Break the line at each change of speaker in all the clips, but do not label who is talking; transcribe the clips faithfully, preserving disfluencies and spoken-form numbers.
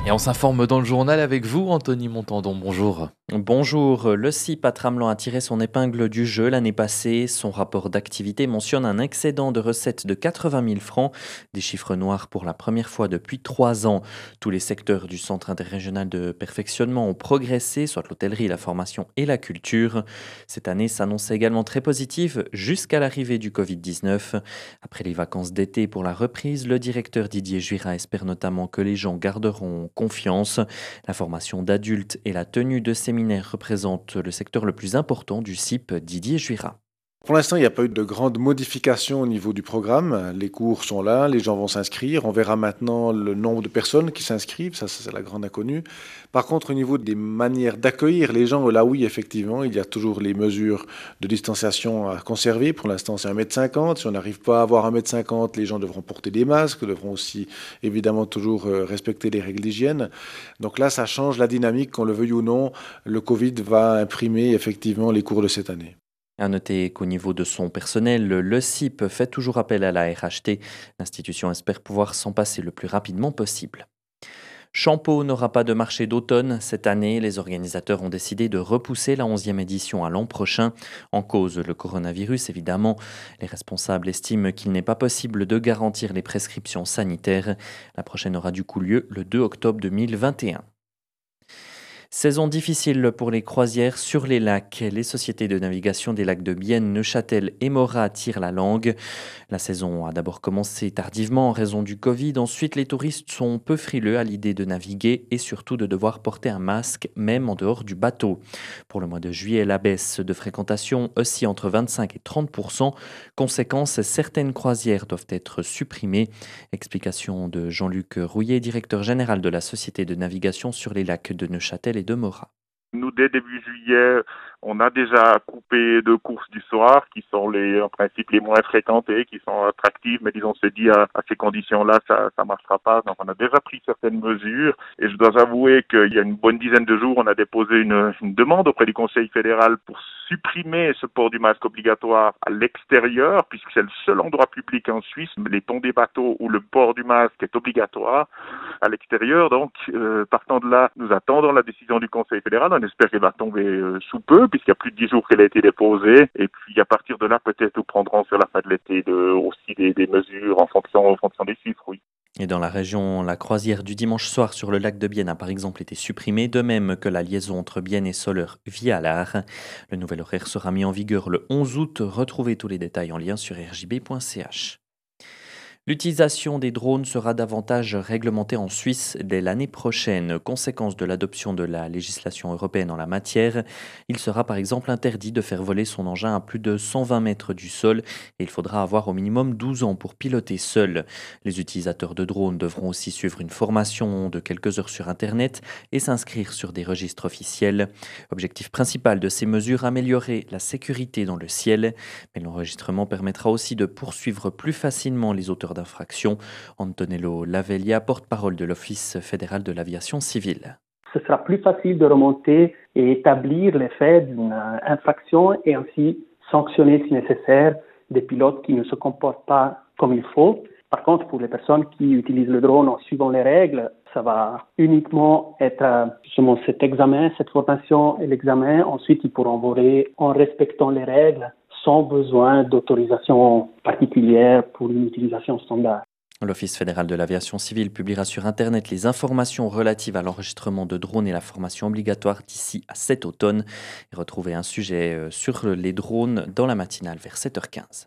Et on s'informe dans le journal avec vous, Anthony Montandon. Bonjour.
Bonjour, le C I P à Tramelan a tiré son épingle du jeu l'année passée. Son rapport d'activité mentionne un excédent de recettes de quatre-vingt mille francs, des chiffres noirs pour la première fois depuis trois ans. Tous les secteurs du centre interrégional de perfectionnement ont progressé, soit l'hôtellerie, la formation et la culture. Cette année s'annonçait également très positive jusqu'à l'arrivée du covid dix-neuf. Après les vacances d'été pour la reprise, le directeur Didier Juira espère notamment que les gens garderont confiance. La formation d'adultes et la tenue de séminaires représentent le secteur le plus important du C I P Didier Juira.
Pour l'instant, il n'y a pas eu de grandes modifications au niveau du programme. Les cours sont là, les gens vont s'inscrire. On verra maintenant le nombre de personnes qui s'inscrivent, ça c'est la grande inconnue. Par contre, au niveau des manières d'accueillir les gens, là oui, effectivement, il y a toujours les mesures de distanciation à conserver. Pour l'instant, c'est un mètre cinquante. Si on n'arrive pas à avoir un mètre cinquante, les gens devront porter des masques, devront aussi évidemment toujours respecter les règles d'hygiène. Donc là, ça change la dynamique, qu'on le veuille ou non. Le Covid va imprimer effectivement les cours de cette année.
À noter qu'au niveau de son personnel, le C I P fait toujours appel à la R H T. L'institution espère pouvoir s'en passer le plus rapidement possible. Champeau n'aura pas de marché d'automne cette année. Les organisateurs ont décidé de repousser la onzième édition à l'an prochain. En cause, le coronavirus, évidemment. Les responsables estiment qu'il n'est pas possible de garantir les prescriptions sanitaires. La prochaine aura du coup lieu le deux octobre deux mille vingt et un. Saison difficile pour les croisières sur les lacs. Les sociétés de navigation des lacs de Bienne, Neuchâtel et Morat tirent la langue. La saison a d'abord commencé tardivement en raison du Covid. Ensuite, les touristes sont peu frileux à l'idée de naviguer et surtout de devoir porter un masque, même en dehors du bateau. Pour le mois de juillet, la baisse de fréquentation oscille entre vingt-cinq et trente pour cent. Conséquence, certaines croisières doivent être supprimées. Explication de Jean-Luc Rouillet, directeur général de la société de navigation sur les lacs de Neuchâtel et de Morat.
Nous, dès début juillet, on a déjà coupé deux courses du soir qui sont les, en principe les moins fréquentées, qui sont attractives, mais disons, on se dit à, à ces conditions-là, ça ça marchera pas. Donc, on a déjà pris certaines mesures et je dois avouer qu'il y a une bonne dizaine de jours, on a déposé une, une demande auprès du Conseil fédéral pour supprimer ce port du masque obligatoire à l'extérieur, puisque c'est le seul endroit public en Suisse, les ponts des bateaux où le port du masque est obligatoire à l'extérieur. Donc, euh, partant de là, nous attendons la décision du Conseil fédéral. On espère qu'elle va tomber euh, sous peu, puisqu'il y a plus de dix jours qu'elle a été déposée. Et puis, à partir de là, peut-être nous prendrons sur la fin de l'été de, aussi des, des mesures en fonction, en fonction des chiffres, oui.
Et dans la région, la croisière du dimanche soir sur le lac de Bienne a par exemple été supprimée, de même que la liaison entre Bienne et Soleure via l'Ar. Le nouvel horaire sera mis en vigueur le onze août. Retrouvez tous les détails en lien sur r j b point c h. L'utilisation des drones sera davantage réglementée en Suisse dès l'année prochaine. Conséquence de l'adoption de la législation européenne en la matière, il sera par exemple interdit de faire voler son engin à plus de cent vingt mètres du sol et il faudra avoir au minimum douze ans pour piloter seul. Les utilisateurs de drones devront aussi suivre une formation de quelques heures sur Internet et s'inscrire sur des registres officiels. Objectif principal de ces mesures, améliorer la sécurité dans le ciel. Mais l'enregistrement permettra aussi de poursuivre plus facilement les auteurs d'infraction. Antonello Lavelia, porte-parole de l'Office fédéral de l'aviation civile.
Ce sera plus facile de remonter et établir les faits d'une infraction et ainsi sanctionner si nécessaire des pilotes qui ne se comportent pas comme il faut. Par contre, pour les personnes qui utilisent le drone en suivant les règles, ça va uniquement être justement cet examen, cette formation et l'examen. Ensuite, ils pourront voler en respectant les règles, sans besoin d'autorisation particulière pour une utilisation standard.
L'Office fédéral de l'aviation civile publiera sur Internet les informations relatives à l'enregistrement de drones et la formation obligatoire d'ici à cet automne. Et retrouvez un sujet sur les drones dans la matinale vers sept heures quinze.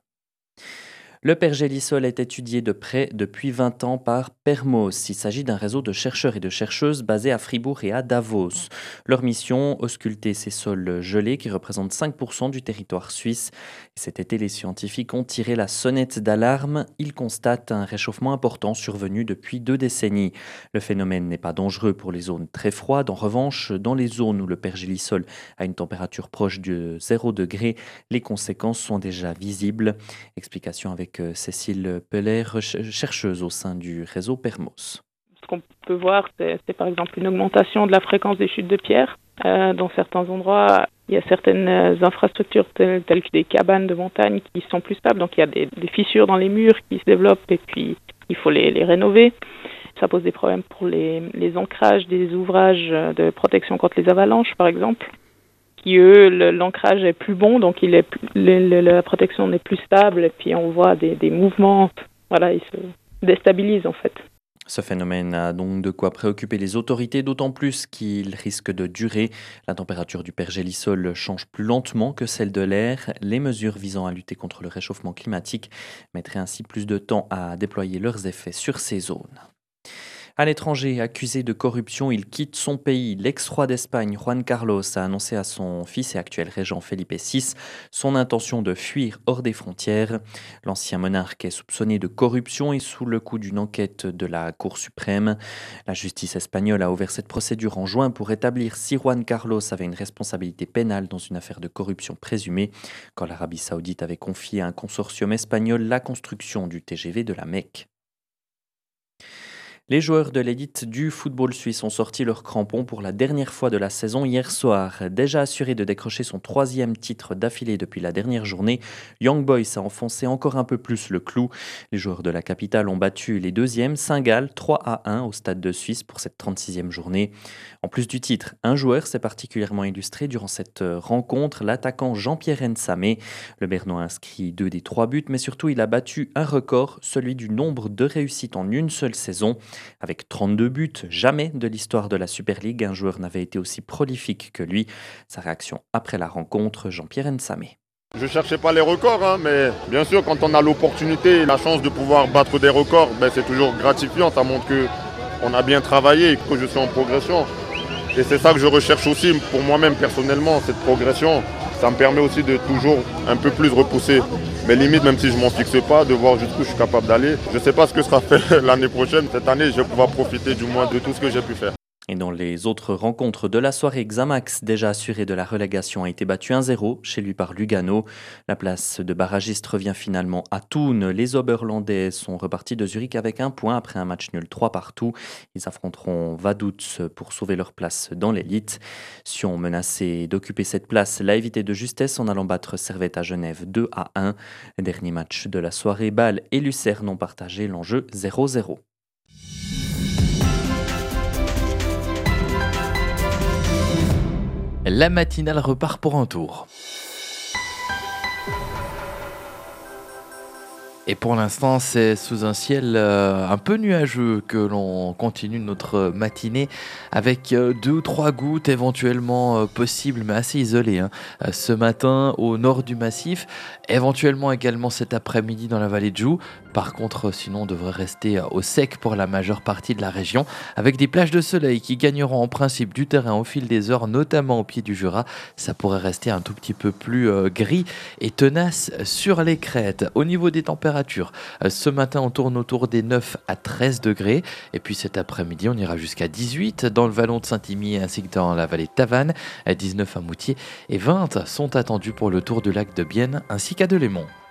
Le pergélisol est étudié de près depuis vingt ans par Permos. Il s'agit d'un réseau de chercheurs et de chercheuses basés à Fribourg et à Davos. Leur mission, ausculter ces sols gelés qui représentent cinq pour cent du territoire suisse. Et cet été, les scientifiques ont tiré la sonnette d'alarme. Ils constatent un réchauffement important survenu depuis deux décennies. Le phénomène n'est pas dangereux pour les zones très froides. En revanche, dans les zones où le pergélisol a une température proche de zéro degré, les conséquences sont déjà visibles. Explication avec Cécile Peller, chercheuse au sein du réseau Permos.
Ce qu'on peut voir, c'est, c'est par exemple une augmentation de la fréquence des chutes de pierres. Euh, dans certains endroits, il y a certaines infrastructures telles, telles que des cabanes de montagne qui sont plus stables. Donc il y a des, des fissures dans les murs qui se développent et puis il faut les, les rénover. Ça pose des problèmes pour les, les ancrages des ouvrages de protection contre les avalanches, par exemple, qui, eux, le, l'ancrage est plus bon, donc il est plus, le, le, la protection est plus stable, et puis on voit des, des mouvements, voilà, ils se déstabilisent en fait.
Ce phénomène a donc de quoi préoccuper les autorités, d'autant plus qu'il risque de durer. La température du pergélisol change plus lentement que celle de l'air. Les mesures visant à lutter contre le réchauffement climatique mettraient ainsi plus de temps à déployer leurs effets sur ces zones. À l'étranger, accusé de corruption, il quitte son pays. L'ex-roi d'Espagne, Juan Carlos, a annoncé à son fils et actuel régent Felipe six son intention de fuir hors des frontières. L'ancien monarque est soupçonné de corruption et sous le coup d'une enquête de la Cour suprême. La justice espagnole a ouvert cette procédure en juin pour établir si Juan Carlos avait une responsabilité pénale dans une affaire de corruption présumée, quand l'Arabie saoudite avait confié à un consortium espagnol la construction du T G V de la Mecque. Les joueurs de l'élite du football suisse ont sorti leurs crampons pour la dernière fois de la saison hier soir. Déjà assuré de décrocher son troisième titre d'affilée depuis la dernière journée, Young Boys a enfoncé encore un peu plus le clou. Les joueurs de la capitale ont battu les deuxièmes, Saint-Gall, trois à un au Stade de Suisse pour cette trente-sixième journée. En plus du titre, un joueur s'est particulièrement illustré durant cette rencontre, l'attaquant Jean-Pierre Nsamé. Le Bernois a inscrit deux des trois buts, mais surtout il a battu un record, celui du nombre de réussites en une seule saison. Avec trente-deux buts, jamais de l'histoire de la Super League, un joueur n'avait été aussi prolifique que lui. Sa réaction après la rencontre, Jean-Pierre Nsamé.
Je ne cherchais pas les records, hein, mais bien sûr, quand on a l'opportunité et la chance de pouvoir battre des records, ben, c'est toujours gratifiant. Ça montre qu'on a bien travaillé et que je suis en progression. Et c'est ça que je recherche aussi pour moi-même personnellement, cette progression. Ça me permet aussi de toujours un peu plus repousser mes limites, même si je ne m'en fixe pas, de voir jusqu'où je suis capable d'aller. Je ne sais pas ce que sera fait l'année prochaine. Cette année, je vais pouvoir profiter du moins de tout ce que j'ai pu faire.
Et dans les autres rencontres de la soirée, Xamax, déjà assuré de la relégation, a été battu un zéro chez lui par Lugano. La place de barragiste revient finalement à Thun. Les Oberlandais sont repartis de Zurich avec un point après un match nul trois partout. Ils affronteront Vaduz pour sauver leur place dans l'élite. Sion, menacé d'occuper cette place, l'a évité de justesse en allant battre Servette à Genève deux à un. Dernier match de la soirée, Bâle et Lucerne ont partagé l'enjeu zéro zéro.
La matinale repart pour un tour. Et pour l'instant, c'est sous un ciel euh, un peu nuageux que l'on continue notre matinée avec euh, deux ou trois gouttes éventuellement euh, possibles, mais assez isolées. Hein. Euh, ce matin, au nord du massif, éventuellement également cet après-midi dans la vallée de Joux. Par contre, sinon, on devrait rester au sec pour la majeure partie de la région, avec des plages de soleil qui gagneront en principe du terrain au fil des heures, notamment au pied du Jura. Ça pourrait rester un tout petit peu plus euh, gris et tenace sur les crêtes. Au niveau des températures, euh, ce matin, on tourne autour des neuf à treize degrés. Et puis cet après-midi, on ira jusqu'à dix-huit dans le vallon de Saint-Imier ainsi que dans la vallée de Tavannes, dix-neuf à Moutier et vingt sont attendus pour le tour du lac de Bienne ainsi qu'à Delémont.